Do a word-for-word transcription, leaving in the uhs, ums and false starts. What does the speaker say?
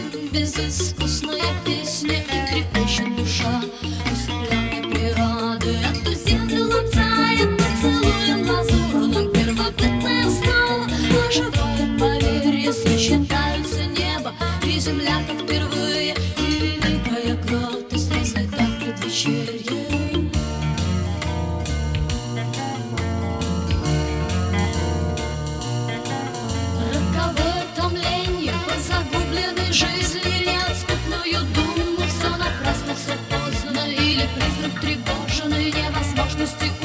Безыскусная песня и трепещет душа. Усыпляя природы, эту землю лаптает поцелуем лазурным. Первобытное снова оживает поверье, сочетаются небо и земля, как впервые. И великая кротость разлета в предвечерье. Роковое томление по загубленной жизни, неотступную думу, все напрасно, все поздно, или призрак тревоженный невозможности